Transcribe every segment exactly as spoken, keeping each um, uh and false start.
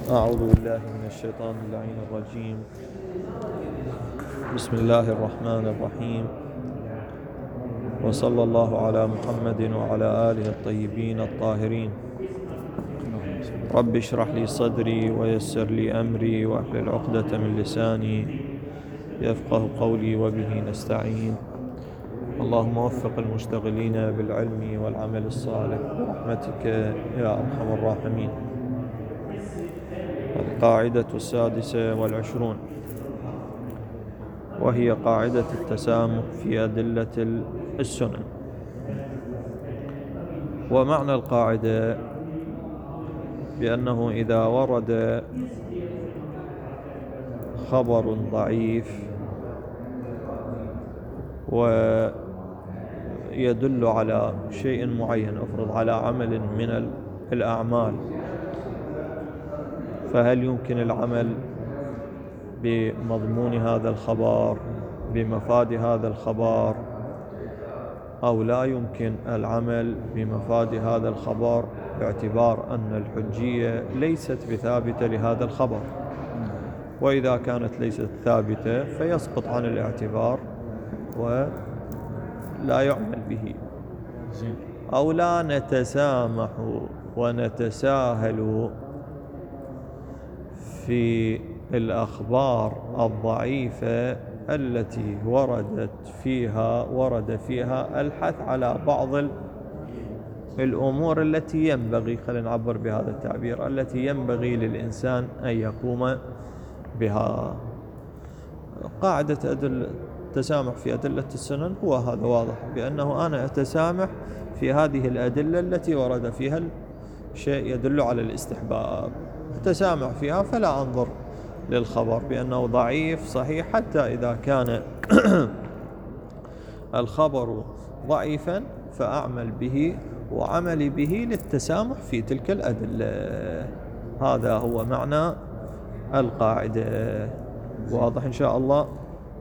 أعوذ بالله من الشيطان اللعين الرجيم. بسم الله الرحمن الرحيم، وصلى الله على محمد وعلى آله الطيبين الطاهرين. رب اشرح لي صدري ويسر لي أمري واحلل عقدة من لساني يفقه قولي وبه نستعين. اللهم وفق المشتغلين بالعلم والعمل الصالح برحمتك يا أرحم الراحمين. القاعدة السادسة والعشرون، وهي قاعدة التسامح في أدلة السنن. ومعنى القاعدة بأنه إذا ورد خبر ضعيف ويدل على شيء معين، أفرض على عمل من الأعمال، فهل يمكن العمل بمضمون هذا الخبر، بمفاد هذا الخبر، أو لا يمكن العمل بمفاد هذا الخبر باعتبار أن الحجية ليست بثابتة لهذا الخبر؟ وإذا كانت ليست ثابتة فيسقط عن الاعتبار ولا يعمل به. أو لا نتسامح ونتساهل في الأخبار الضعيفة التي وردت فيها ورد فيها الحث على بعض الأمور التي ينبغي، خلينا نعبر بهذا التعبير، التي ينبغي للإنسان أن يقوم بها. قاعدة أدل التسامح في أدلة السنن هو هذا، واضح بأنه أنا أتسامح في هذه الأدلة التي ورد فيها شيء يدل على الاستحباب، أتسامح فيها فلا أنظر للخبر بأنه ضعيف صحيح، حتى إذا كان الخبر ضعيفا فأعمل به وعملي به للتسامح في تلك الأدلة. هذا هو معنى القاعدة، واضح إن شاء الله.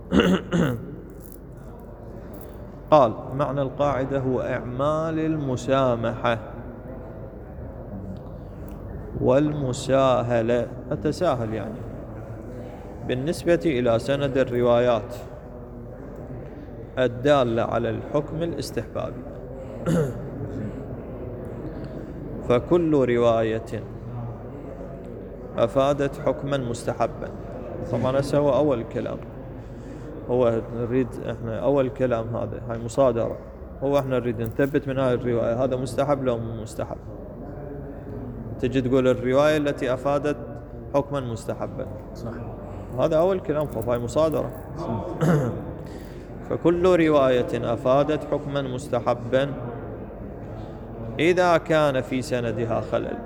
قال معنى القاعدة هو إعمال المسامحة والمساهلة، أتساهل يعني بالنسبة إلى سند الروايات الدالة على الحكم الاستحبابي. فكل رواية أفادت حكما مستحبا، طبعا هذا هو أول كلام، هو نريد احنا أول كلام هذا، هاي مصادرة، هو احنا نريد نثبت من هذه الرواية هذا مستحب لو مو مستحب. تجي تقول الرواية التي أفادت حكما مستحبا، صح، هذا أول كلام، فهي مصادرة. فكل رواية أفادت حكما مستحبا إذا كان في سندها خلل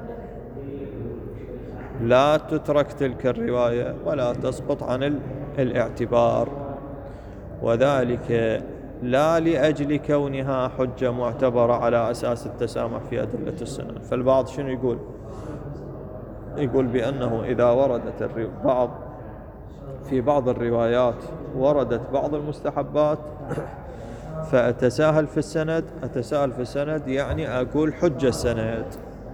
لا تترك تلك الرواية ولا تسقط عن الاعتبار، وذلك لا لأجل كونها حجة معتبرة على أساس التسامح في أدلة السنن. فالبعض شنو يقول؟ يقول بأنه إذا وردت بعض في بعض الروايات وردت بعض المستحبات فأتساهل في السند، أتساهل في السند يعني أقول حجة السند،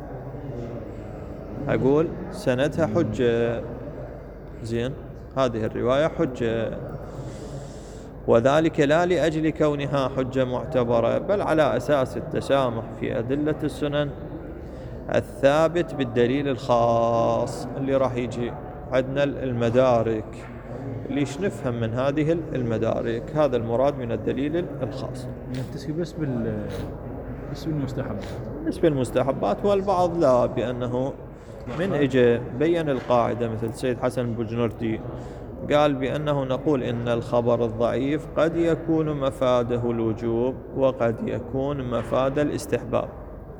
أقول سندها حجة، زين، هذه الرواية حجة، وذلك لا لأجل كونها حجة معتبرة، بل على أساس التسامح في أدلة السنن الثابت بالدليل الخاص اللي راح يجي عندنا المدارك. ليش نفهم من هذه المدارك؟ هذا المراد من الدليل الخاص. يكتفي بس بال بس بالمستحبات، بس بالمستحبات، والبعض لا، بأنه من اجى بين القاعدة مثل سيد حسن البجنردي قال بأنه نقول إن الخبر الضعيف قد يكون مفاده الوجوب وقد يكون مفاد الاستحباب.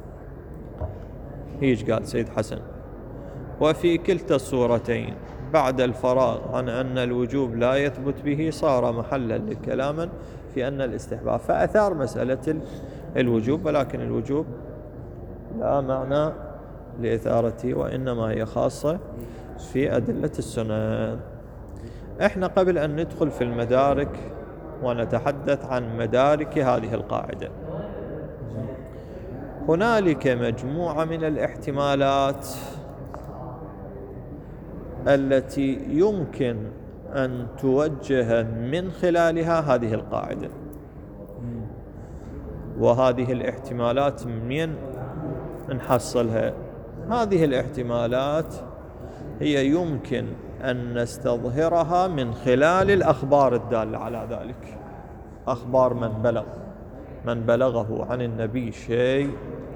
هيج قال سيد حسن، وفي كلتا الصورتين بعد الفراغ عن أن الوجوب لا يثبت به صار محلا لكلاما في أن الاستحباب، فأثار مسألة الوجوب، ولكن الوجوب لا معنى لإثارته، وإنما هي خاصة في أدلة السنن. احنا قبل أن ندخل في المدارك ونتحدث عن مدارك هذه القاعدة، هنالك مجموعة من الاحتمالات التي يمكن أن توجه من خلالها هذه القاعدة. وهذه الاحتمالات منين نحصلها؟ هذه الاحتمالات هي يمكن أن نستظهرها من خلال الأخبار الدالة على ذلك. أخبار من بلغ من بلغه عن النبي شيء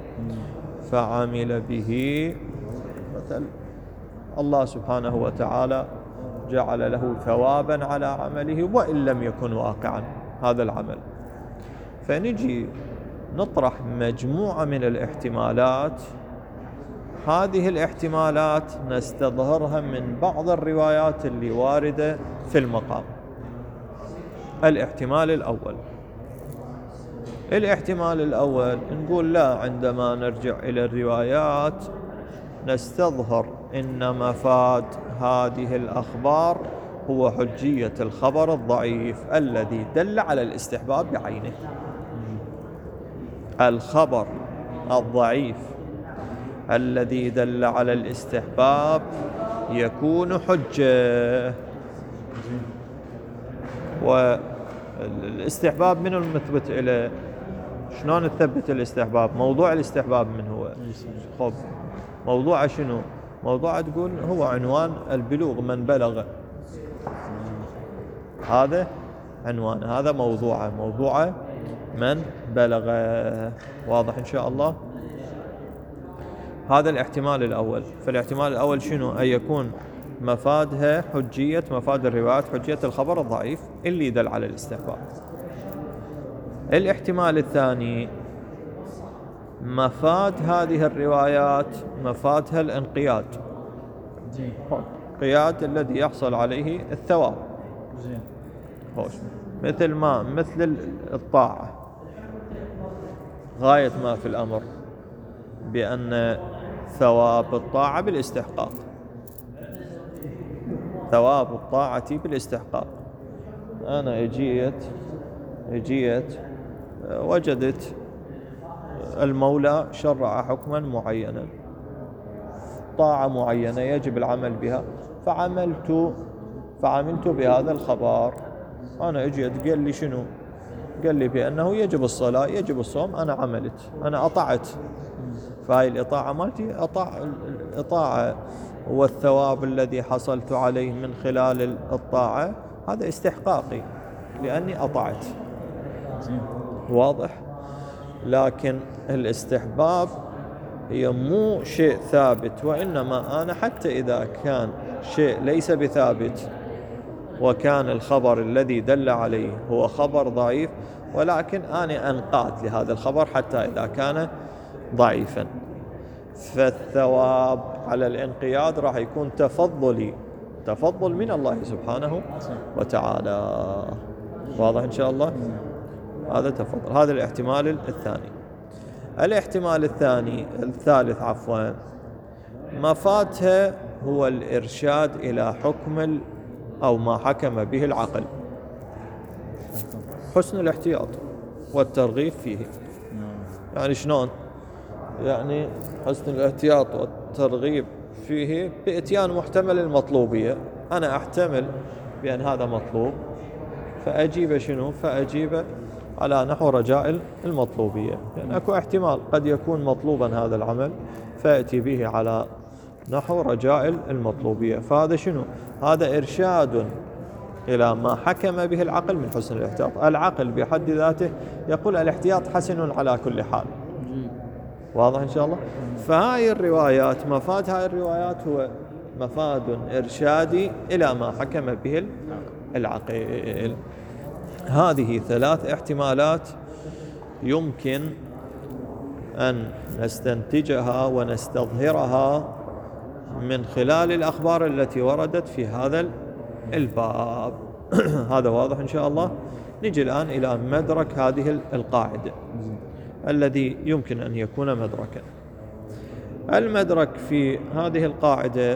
فعمل به، مثل الله سبحانه وتعالى جعل له ثوابا على عمله وإن لم يكن واقعا هذا العمل، فنجي نطرح مجموعة من الاحتمالات. هذه الاحتمالات نستظهرها من بعض الروايات اللي واردة في المقام. الاحتمال الأول الاحتمال الأول نقول لا، عندما نرجع إلى الروايات نستظهر إن مفاد هذه الأخبار هو حجية الخبر الضعيف الذي دل على الاستحباب بعينه. الخبر الضعيف الذي دل على الاستحباب يكون حجة. والاستحباب من المثبت إليه؟ شلون نثبت الاستحباب؟ موضوع الاستحباب من هو؟ خب موضوع شنو؟ موضوع تقول هو عنوان البلوغ، من بلغ، هذا عنوان، هذا موضوعه موضوعه من بلغ. واضح إن شاء الله؟ هذا الاحتمال الأول. فالاحتمال الأول شنو؟ أن يكون مفادها حجية، مفاد الروايات حجية الخبر الضعيف اللي يدل على الاستحباب. الاحتمال الثاني مفاد هذه الروايات مفادها الانقياد، الانقياد الذي يحصل عليه الثواب. خوش. مثل ما مثل الطاعة، غاية ما في الأمر بأن ثواب الطاعة بالاستحقاق، ثواب الطاعة بالاستحقاق. أنا اجيت اجيت وجدت المولى شرع حكما معينا، طاعة معينة يجب العمل بها، فعملت فعملت بهذا الخبر. أنا اجيت قال لي شنو؟ قال لي بأنه يجب الصلاة يجب الصوم، أنا عملت، أنا أطعت. فهي الإطاعة مالتي أطاع الإطاعة والثواب الذي حصلت عليه من خلال الطاعة هذا استحقاقي لأني أطعت. واضح؟ لكن الاستحباب هي مو شيء ثابت، وإنما أنا حتى إذا كان شيء ليس بثابت وكان الخبر الذي دل عليه هو خبر ضعيف، ولكن أنا أنقاد لهذا الخبر حتى إذا كان ضعيفا، فالثواب على الانقياد راح يكون تفضلي، تفضل من الله سبحانه وتعالى. واضح إن شاء الله؟ هذا تفضل. هذا الاحتمال الثاني. الاحتمال الثاني الثالث عفوا مفادها هو الإرشاد إلى حكم أو ما حكم به العقل، حسن الاحتياط والترغيب فيه. يعني شلون؟ يعني حسن الاحتياط والترغيب فيه بإتيان محتمل المطلوبية. أنا أحتمل بأن هذا مطلوب فأجيب شنو؟ فأجيب على نحو رجاء المطلوبية، يعني أكو احتمال قد يكون مطلوبا هذا العمل فأتي به على نحو رجاء المطلوبية. فهذا شنو؟ هذا إرشاد إلى ما حكم به العقل من حسن الاحتياط. العقل بحد ذاته يقول الاحتياط حسن على كل حال. واضح إن شاء الله؟ فهاي الروايات مفاد هاي الروايات هو مفاد إرشادي إلى ما حكم به العقل. هذه ثلاث احتمالات يمكن أن نستنتجها ونستظهرها من خلال الأخبار التي وردت في هذا الباب. هذا واضح إن شاء الله. نجي الآن إلى مدرك هذه القاعدة الذي يمكن أن يكون مدركا. المدرك في هذه القاعدة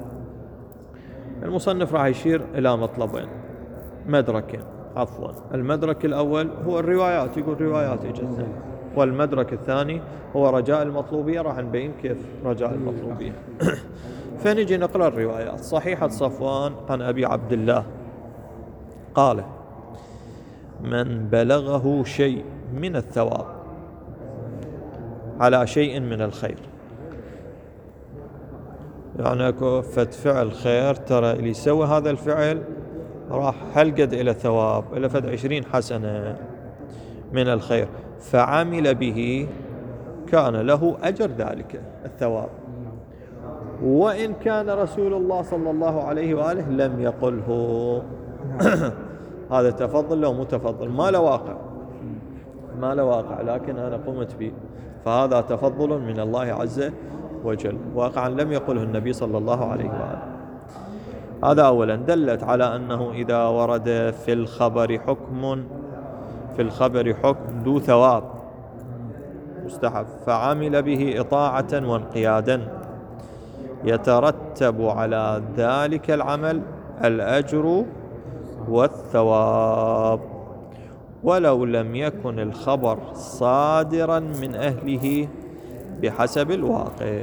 المصنف راح يشير إلى مطلبين، مدركين عفوا. المدرك الأول هو الروايات، يقول روايات إجتنا، والمدرك الثاني هو رجاء المطلوبية. راح نبين كيف رجاء المطلوبية. فنجي نقرأ الروايات. صحيحة صفوان عن أبي عبد الله قال: من بلغه شيء من الثواب على شيء من الخير، يعني اكو فد فعل خير، ترى اللي سوى هذا الفعل راح هلقد إلى ثواب، إلى فد عشرين حسنة من الخير، فعمل به كان له أجر ذلك الثواب، وإن كان رسول الله صلى الله عليه وآله لم يقله. هذا تفضل لو متفضل، ما له واقع، ما له واقع، لكن أنا قمت به، فهذا تفضل من الله عز وجل، واقعا لم يقله النبي صلى الله عليه وآله. هذا أولا. دلت على أنه إذا ورد في الخبر حكم في الخبر حكم ذو ثواب مستحب، فعمل به إطاعة وانقيادا، يترتب على ذلك العمل الأجر والثواب، ولو لم يكن الخبر صادرا من أهله بحسب الواقع.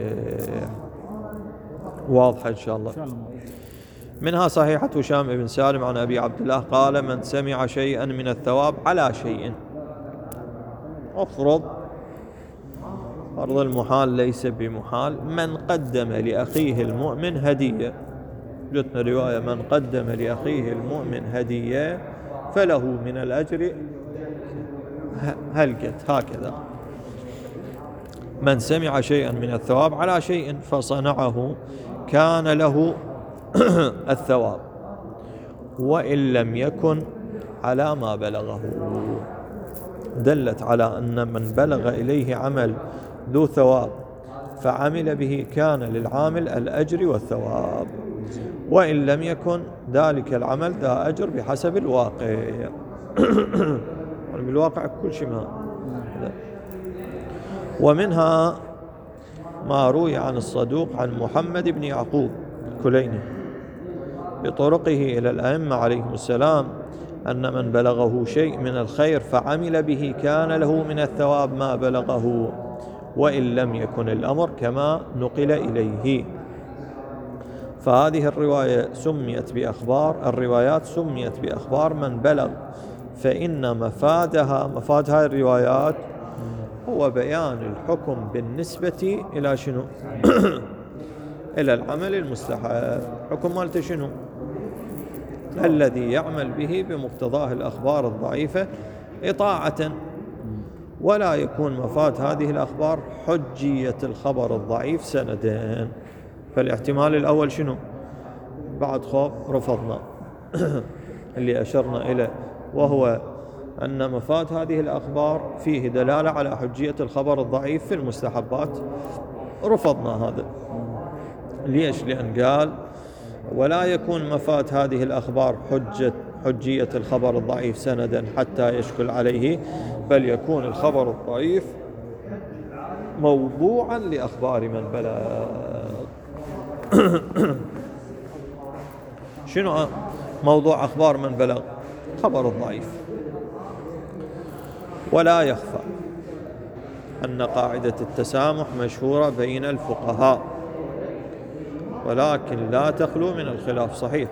واضح إن شاء الله. منها صحيحة هشام بن سالم عن أبي عبد الله قال: من سمع شيئا من الثواب على شيء، افرض فرض المحال ليس بمحال، من قدم لأخيه المؤمن هدية، جتنا رواية: من قدم لأخيه المؤمن هدية فله من الأجر هلقت، هكذا. من سمع شيئا من الثواب على شيء فصنعه كان له الثواب، وإن لم يكن على ما بلغه. دلت على أن من بلغ إليه عمل ذو ثواب فعمل به كان للعامل الأجر والثواب، وإن لم يكن ذلك العمل ذا أجر بحسب الواقع. بالواقع كل شيء ما. ومنها ما روي عن الصدوق عن محمد بن يعقوب الكليني بطرقه إلى الأئمة عليهم السلام أن من بلغه شيء من الخير فعمل به كان له من الثواب ما بلغه، وإن لم يكن الأمر كما نقل إليه. فهذه الرواية سميت بأخبار الروايات سميت بأخبار من بلغ، فإن مفادها مفاد هذه الروايات هو بيان الحكم بالنسبة إلى شنو؟ إلى العمل المستحب. حكم مالته شنو؟ الذي يعمل به بمقتضاه الأخبار الضعيفة إطاعة، ولا يكون مفاد هذه الأخبار حجية الخبر الضعيف سندين. فالاحتمال الأول شنو؟ بعد خوف رفضنا اللي أشرنا إليه، وهو أن مفاد هذه الأخبار فيه دلالة على حجية الخبر الضعيف في المستحبات، رفضنا هذا. ليش؟ لأن قال: ولا يكون مفاد هذه الأخبار حجة حجية الخبر الضعيف سندا حتى يشكل عليه، بل يكون الخبر الضعيف موضوعا لأخبار من بلغ. شنو موضوع أخبار من بلغ؟ خبر الضعيف. ولا يخفى أن قاعدة التسامح مشهورة بين الفقهاء، ولكن لا تخلو من الخلاف. صحيح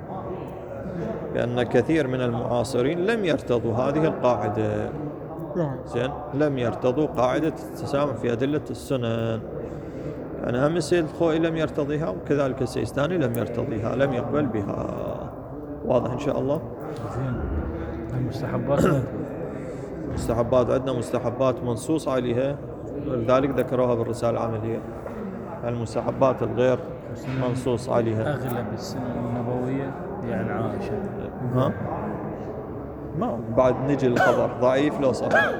بأن كثير من المعاصرين لم يرتضوا هذه القاعدة، زين، لم يرتضوا قاعدة التسامح في أدلة السنن. يعني هم السيد الخوئي لم يرتضيها، وكذلك السيستاني لم يرتضيها، لم يقبل بها. واضح إن شاء الله. زين. المستحبات مستحبات عندنا مستحبات منصوص عليها، ولذلك ذكروها بالرسالة العملية. المستحبات الغير منصوص عليها أغلب السنن النبوية يعني عائشة. ها؟ ما بعد نجي الخبر ضعيف لو صحيح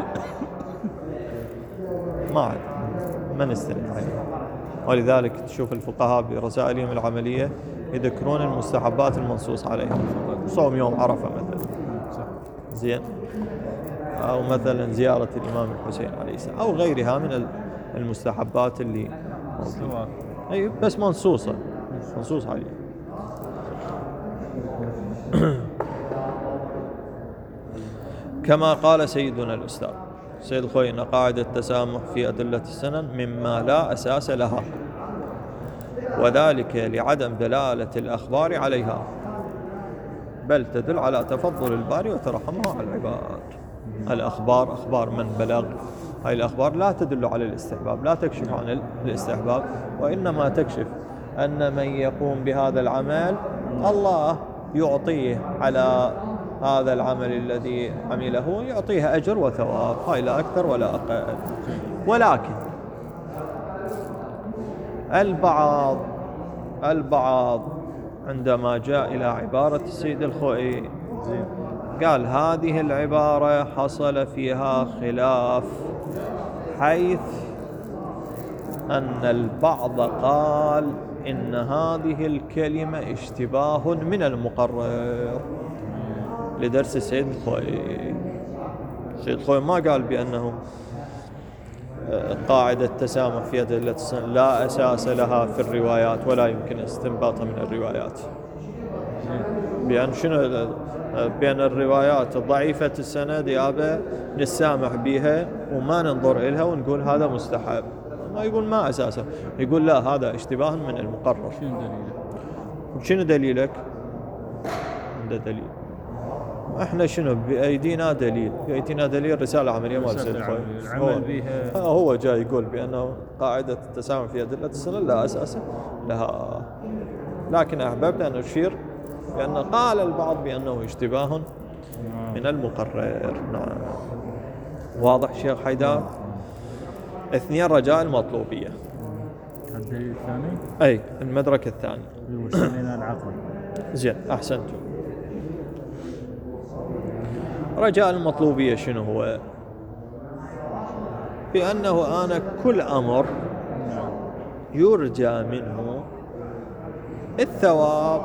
ما عاد ما نستند عليه. ولذلك تشوف الفقهاء برسائلهم العملية يذكرون المستحبات المنصوص عليها، صوم يوم عرفة مثلا، زين، أو مثلا زيارة الإمام الحسين عليه السلام، أو غيرها من المستحبات اللي سواء أي بس منصوصة منصوص عليها. كما قال سيدنا الأستاذ سيد الخوئي: قاعدة التسامح في أدلة السنن مما لا أساس لها، وذلك لعدم دلالة الأخبار عليها، بل تدل على تفضل الباري وترحمه على العباد. الأخبار أخبار من بلغ، هاي الأخبار لا تدل على الاستحباب، لا تكشف عن الاستحباب، وإنما تكشف أن من يقوم بهذا العمل الله يعطيه على هذا العمل الذي عمله، يعطيه أجر وثواب، هاي لا أكثر ولا أقل. ولكن البعض البعض عندما جاء إلى عبارة السيد الخوئي قال هذه العبارة حصل فيها خلاف، حيث أن البعض قال إن هذه الكلمة اشتباه من المقرر لدرس السيد الخوئي. السيد الخوئي ما قال بأنه قاعدة التسامح في أدلة السنة لا أساس لها في الروايات ولا يمكن استنباطها من الروايات، بأن شنو بأن الروايات ضعيفة السند يابا نسامح بها وما ننظر إلها ونقول هذا مستحب. ما يقول ما أساسه، يقول لا هذا اشتباه من المقرر. شنو دليلك؟ شنو دليلك؟ عنده دليل. احنا شنو بأيدينا دليل، بأيدينا دليل رسالة عملية مال السيد الخوئي. العمل بها هو جاي يقول بأنه قاعدة التسامح في أدلة السنة لا أساس لها، لكن أحببت أن أشير بأن قال البعض بأنه اشتباه من المقرر. نعم. واضح شيخ حيدر؟ اثنين رجاء المطلوبية. الدليل الثاني أي المدرك الثاني وسمينا العقل. زين أحسنتم. رجاء المطلوبية شنو هو؟ بأنه أنا كل أمر يرجى منه الثواب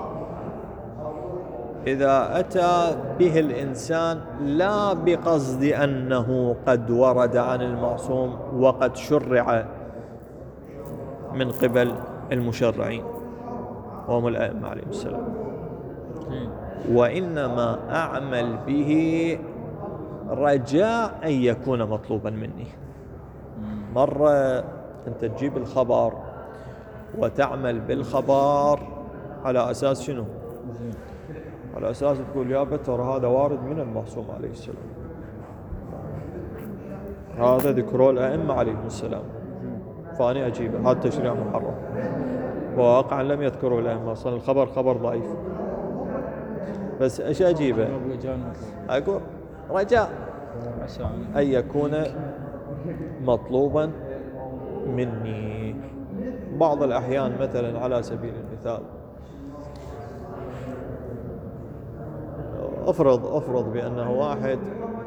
إذا أتى به الإنسان لا بقصد أنه قد ورد عن المعصوم وقد شرع من قبل المشرعين وهم الأئمة عليهم السلام، وإنما أعمل به رجاء أن يكون مطلوبا مني. مرة أنت تجيب الخبر وتعمل بالخبر على أساس شنو؟ على أساس تقول يا بتر هذا وارد من المعصوم عليه السلام، هذا ذكره الأئمة عليهم السلام، فأنا أجيبه، هذا تشريع محرم. وواقعا لم يذكره الأئمة، أصلا الخبر خبر ضعيف، بس إيش أجيبه؟ أقول رجاء أن يكون مطلوبا مني. بعض الأحيان مثلا على سبيل المثال أفرض أفرض بأنه واحد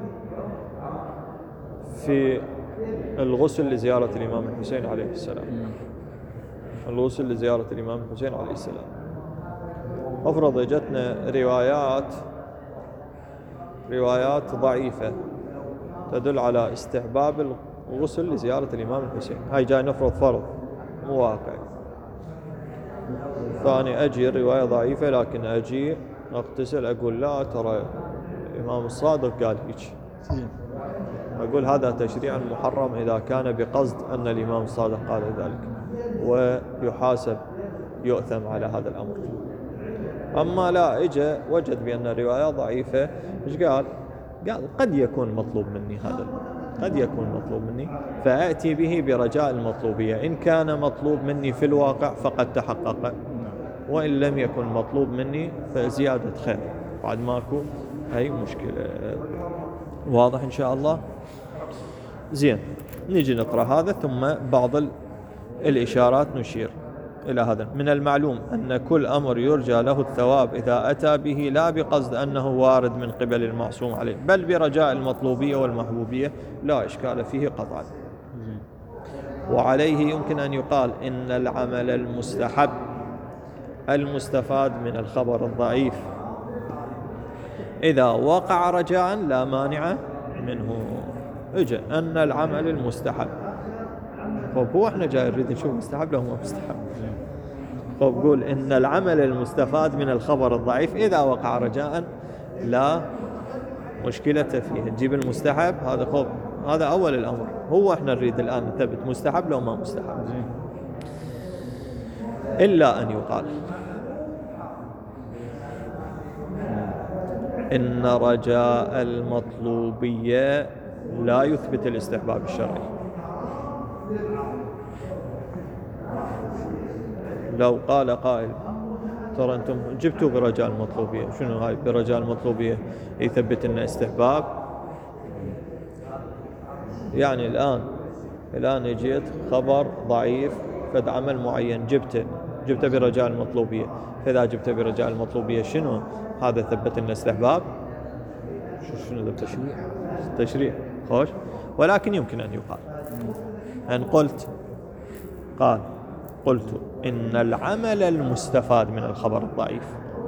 في الغسل لزيارة الإمام الحسين عليه السلام، الغسل لزيارة الإمام الحسين عليه السلام، أفرض جتنا روايات روايات ضعيفة تدل على استحباب الغسل لزيارة الإمام الحسين، هاي جاي نفرض فرض مو واقع. ثاني أجي رواية ضعيفة لكن أجي أغتسل أقول لا ترى الإمام الصادق قال هيك، أقول هذا تشريع محرم إذا كان بقصد أن الإمام الصادق قال ذلك، ويحاسب يؤثم على هذا الأمر. أما لا إجا وجد بأن الرواية ضعيفة، إيش قال؟ قال قد يكون مطلوب مني هذا، قد يكون مطلوب مني، فأتي به برجاء المطلوبية. إن كان مطلوب مني في الواقع فقد تحقق، وإن لم يكن مطلوب مني فزيادة خير، بعد ماكو أي مشكلة. واضح إن شاء الله؟ زين، نيجي نقرأ هذا ثم بعض الإشارات نشير إلى هذا. من المعلوم أن كل أمر يرجى له الثواب إذا أتى به لا بقصد أنه وارد من قبل المعصوم عليه، بل برجاء المطلوبية والمحبوبية لا إشكال فيه قطعا. وعليه يمكن أن يقال إن العمل المستحب المستفاد من الخبر الضعيف إذا وقع رجاء لا مانع منه. اجى أن العمل المستحب، طب هو احنا جاي نريد نشوف مستحب له ما مستحب. طب قول إن العمل المستفاد من الخبر الضعيف إذا وقع رجاء لا مشكلة فيه، تجيب المستحب هذا خب، هذا أول الأمر. هو احنا نريد الآن نثبت مستحب لو ما مستحب. إلا أن يقال إن رجاء المطلوبية لا يثبت الاستحباب الشرعي. لو قال قائل ترى أنتم جبتوا برجاء المطلوبية، شنو هاي برجاء المطلوبية يثبت لنا استحباب؟ يعني الآن الآن اجيت خبر ضعيف فد عمل معين جبته جبته برجاء المطلوبية، فإذا جبته برجاء المطلوبية شنو هذا ثبت لنا استحباب؟ شنو ذا تشريع؟ تشريع خوش. ولكن يمكن أن يقال أن قلت قال قلت إن العمل المستفاد من الخبر الضعيف،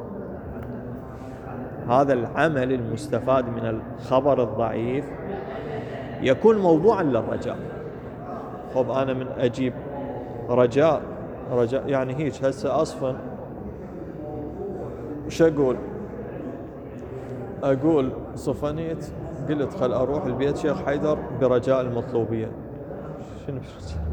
هذا العمل المستفاد من الخبر الضعيف يكون موضوعا للرجاء. خب أنا من أجيب رجاء رجاء يعني هيك هسه أصفا وش أقول أقول صفنيت قلت خل أروح البيت شيخ حيدر برجاء المطلوبية. شنو برجاء؟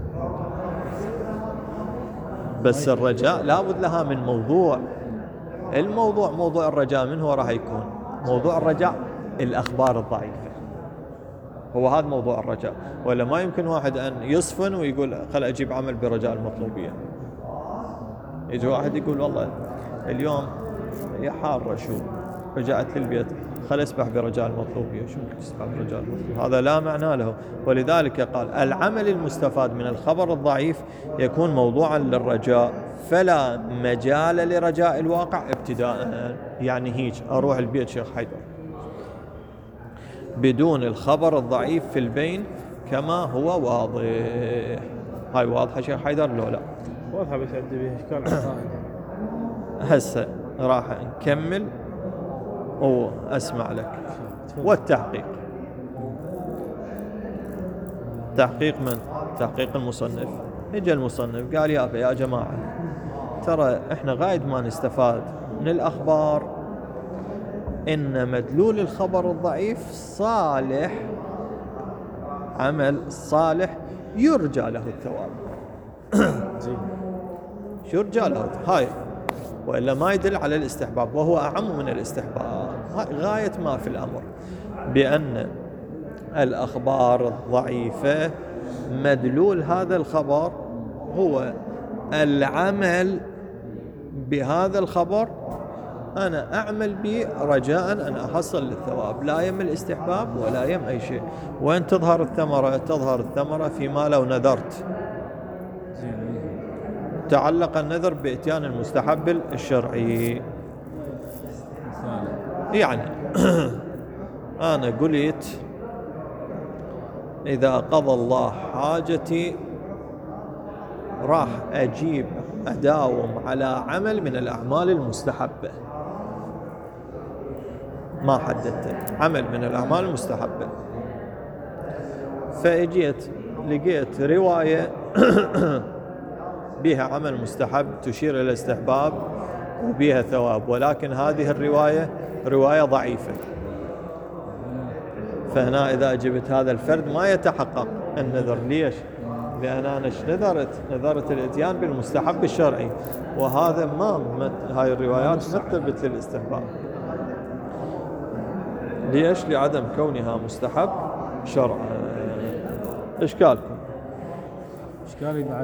بس الرجاء لابد لها من موضوع. الموضوع موضوع الرجاء من هو راح يكون؟ موضوع الرجاء الأخبار الضعيفة، هو هذا موضوع الرجاء. ولا ما يمكن واحد أن يصفن ويقول خل أجيب عمل برجاء المطلوبية. يجي واحد يقول والله اليوم يا حارة شو رجعت للبيت خل أسبح برجاء المطلوبية. شو تسبح برجاء المطلوبية؟ هذا لا معنى له. ولذلك قال العمل المستفاد من الخبر الضعيف يكون موضوعا للرجاء، فلا مجال لرجاء الواقع ابتداء. يعني هيك أروح البيت شيخ حيدر بدون الخبر الضعيف في البين كما هو واضح. هاي واضحة شيخ حيدر لو لا؟ واضحة بس عندي بيها إشكال. هسه راح نكمل وأسمع لك. والتحقيق، تحقيق من؟ تحقيق المصنف. اجى المصنف قال يا يا جماعة ترى احنا غايد ما نستفاد من الأخبار إن مدلول الخبر الضعيف صالح، عمل صالح يرجى له الثواب. يرجى له هاي، وإلا ما يدل على الاستحباب، وهو أعم من الاستحباب. غاية ما في الأمر بأن الأخبار الضعيفة مدلول هذا الخبر هو العمل بهذا الخبر، أنا أعمل به رجاء أن أحصل للثواب، لا يم الاستحباب ولا يم أي شيء. وين تظهر الثمرة؟ تظهر الثمرة فيما لو نذرت. تعلق النذر بإتيان المستحب الشرعي. يعني أنا قلت إذا قضى الله حاجتي راح أجيب أداوم على عمل من الأعمال المستحبة، ما حددت عمل من الأعمال المستحبة، فأجيت لقيت رواية بها عمل مستحب تشير إلى الاستحباب وبها ثواب، ولكن هذه الرواية رواية ضعيفة. فهنا إذا جبت هذا الفرد ما يتحقق النذر. ليش؟ لأن أنا نذرت نذرت الإتيان بالمستحب الشرعي، وهذا ما هاي الروايات ما تثبت للاستحباب. ليش؟ لعدم كونها مستحب شرعا. إشكالكم؟ إشكالي بعد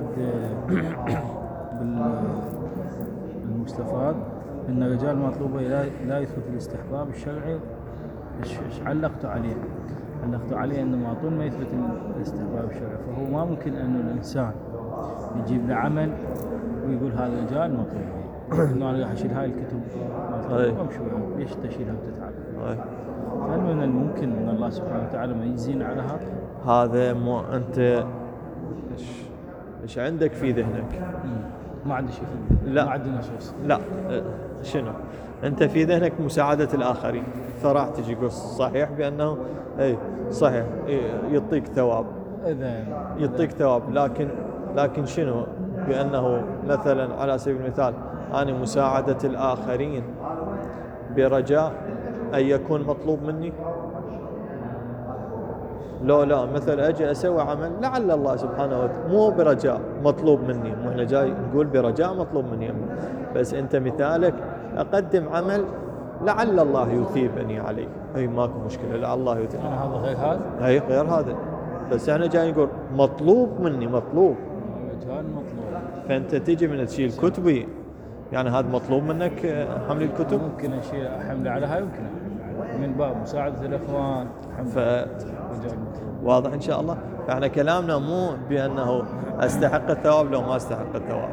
بالمستفاد إن رجال المطلوبة لا يثبت الاستحباب الشرعي. إيش علقت عليه؟ علقت عليه إنه معطون ما يثبت الاستحباب الشرعي، فهو ما ممكن إنه الإنسان يجيب له عمل ويقول هذا رجال مطلوب. إنه أنا راح أشيل هاي الكتب وأمشي وياها، ليش تشيلها وتتعب؟ هل من الممكن إن الله سبحانه وتعالى ما يزين على هذا؟ هذا مو أنت إيش إيش عندك في ذهنك؟ ما عندي شيء في ذهني. لا ما عندي نصوص. لا شنو؟ أنت في ذهنك مساعدة الآخرين، فراح تجي قص صحيح بأنه أي صحيح يعطيك ثواب، يعطيك ثواب، لكن لكن شنو؟ بأنه مثلا على سبيل المثال أنا مساعدة الآخرين برجاء أن يكون مطلوب مني. لو لا مثل أجي أسوي عمل لعل الله سبحانه وتعالى، مو برجاء مطلوب مني، مو احنا جاي نقول برجاء مطلوب مني، بس أنت مثالك أقدم عمل لعل الله يثيبني عليه، أي ماكو مشكلة، لعل الله يثيبني. هذا غير هذا؟ أي غير هذا، بس احنا جاي نقول مطلوب مني، مطلوب. كان مطلوب. فأنت تيجي من تشيل كتبي، يعني هذا مطلوب منك حمل الكتب؟ ممكن أشيل حمل عليها، يمكن من باب مساعدة الإخوان. ف... واضح إن شاء الله. يعني كلامنا مو بأنه أستحق الثواب لو ما أستحق الثواب،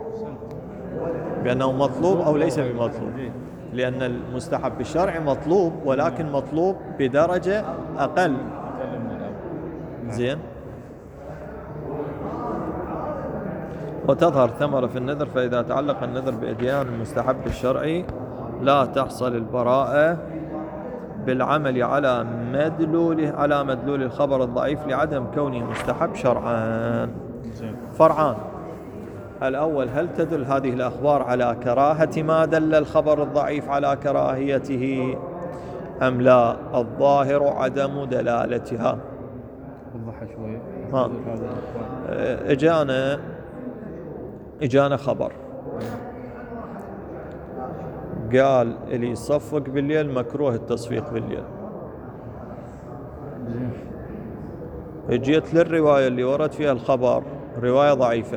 بأنه مطلوب أو ليس بمطلوب، لأن المستحب الشرعي مطلوب، ولكن مطلوب بدرجة أقل. زين. وتظهر ثمرة في النذر، فإذا تعلق النذر بإتيان المستحب الشرعي لا تحصل البراءة بالعمل على مدلوله على مدلول الخبر الضعيف لعدم كونه مستحب شرعا. فرعان: الأول، هل تدل هذه الأخبار على كراهة ما دل الخبر الضعيف على كراهيته أم لا؟ الظاهر عدم دلالتها. وضحها شوية. ها. إجانا إجانا خبر قال اللي يصفق بالليل مكروه التصفيق بالليل. اجيت للرواية اللي ورد فيها الخبر رواية ضعيفة،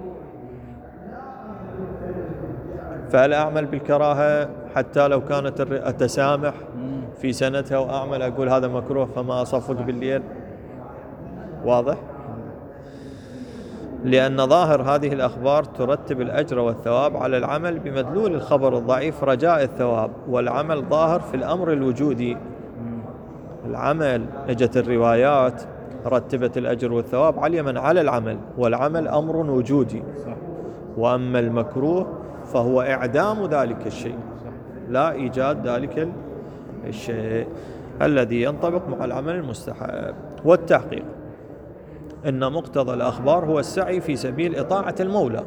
فهل أعمل بالكراهة حتى لو كانت أتسامح في سنتها وأعمل أقول هذا مكروه فما أصفق بالليل؟ واضح؟ لأن ظاهر هذه الأخبار ترتب الأجر والثواب على العمل بمدلول الخبر الضعيف رجاء الثواب، والعمل ظاهر في الأمر الوجودي. العمل اجت الروايات رتبت الأجر والثواب على اليمن على العمل، والعمل أمر وجودي. وأما المكروه فهو إعدام ذلك الشيء، لا إيجاد ذلك الشيء الذي ينطبق مع العمل المستحب. والتحقيق إن مقتضى الأخبار هو السعي في سبيل إطاعة المولى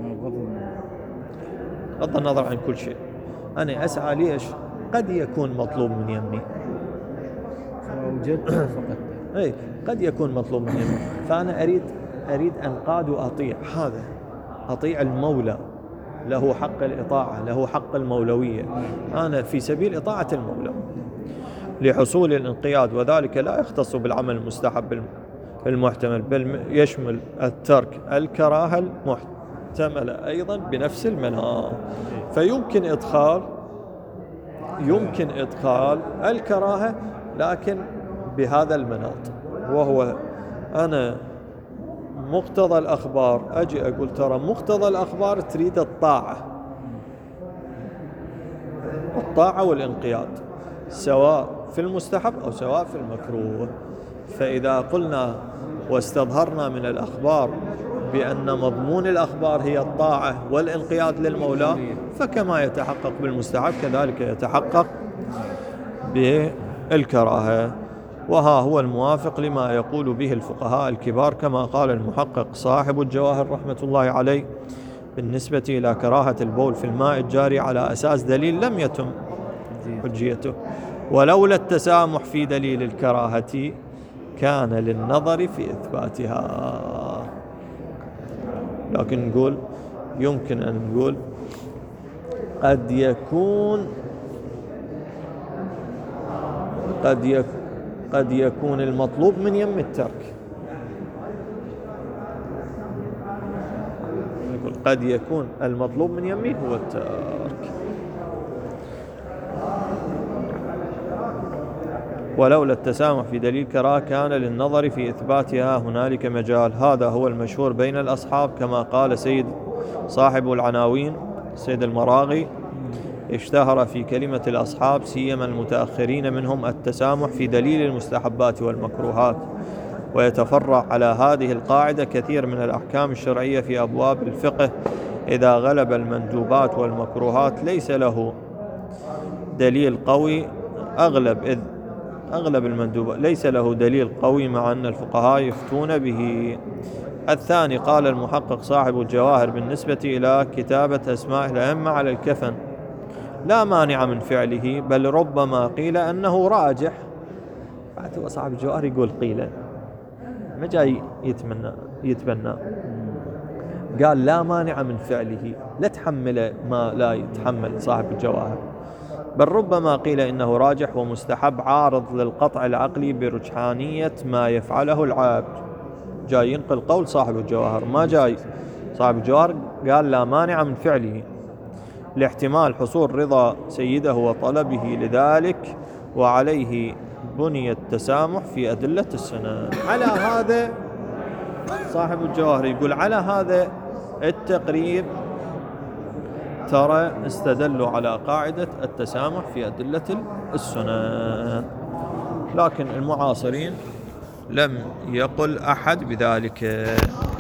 بغض النظر عن كل شيء. أنا أسعى ليش؟ قد يكون مطلوب من يمي، فوجدت فقط أي قد يكون مطلوب من يمي، فأنا أريد أريد أنقاد وأطيع، هذا أطيع المولى، له حق الإطاعة، له حق المولوية، أنا في سبيل إطاعة المولى لحصول الانقياد، وذلك لا يختص بالعمل المستحب المحتمل، بل يشمل الترك الكراهة المحتملة أيضا بنفس المنام. فيمكن إدخال يمكن إدخال الكراهة لكن بهذا المناط، وهو أنا مقتضى الأخبار أجي أقول ترى مقتضى الأخبار تريد الطاعة الطاعة والانقياد، سواء في المستحب أو سواء في المكروه. فإذا قلنا واستظهرنا من الأخبار بأن مضمون الأخبار هي الطاعة والانقياد للمولى، فكما يتحقق بالمستحب كذلك يتحقق بالكراهة. وها هو الموافق لما يقول به الفقهاء الكبار، كما قال المحقق صاحب الجواهر رحمة الله عليه بالنسبة إلى كراهة البول في الماء الجاري على أساس دليل لم يتم حجيته، ولولا التسامح في دليل الكراهة كان للنظر في إثباتها. لكن نقول يمكن أن نقول قد يكون قد يكون قد يكون المطلوب من يم الترك، نقول قد يكون المطلوب من يمه هو الترك، ولولا التسامح في دليل كراهة كان للنظر في إثباتها هنالك مجال. هذا هو المشهور بين الأصحاب، كما قال سيد صاحب العناوين سيد المراغي: اشتهر في كلمة الأصحاب سيما المتأخرين منهم التسامح في دليل المستحبات والمكروهات، ويتفرع على هذه القاعدة كثير من الأحكام الشرعية في أبواب الفقه. إذا غلب المندوبات والمكروهات ليس له دليل قوي أغلب إذ أغلب المندوبات ليس له دليل قوي، مع أن الفقهاء يفتون به. الثاني قال المحقق صاحب الجواهر بالنسبة إلى كتابة أسماء الأئمة على الكفن لا مانع من فعله، بل ربما قيل أنه راجح بعد هو صاحب الجواهر يقول قيل، ما جاي يتمنى يتبنى. قال لا مانع من فعله، لا تحمل ما لا يتحمل صاحب الجواهر، بل ربما قيل إنه راجح ومستحب عارض للقطع العقلي برجحانية ما يفعله العبد. جاي ينقل قول صاحب الجواهر، ما جاي صاحب الجواهر قال لا مانع من فعله لاحتمال حصول رضا سيده وطلبه لذلك، وعليه بني التسامح في أدلة السنن. على هذا صاحب الجواهر يقول على هذا التقرير ترى استدلوا على قاعدة التسامح في أدلة السنن، لكن المعاصرين لم يقل أحد بذلك.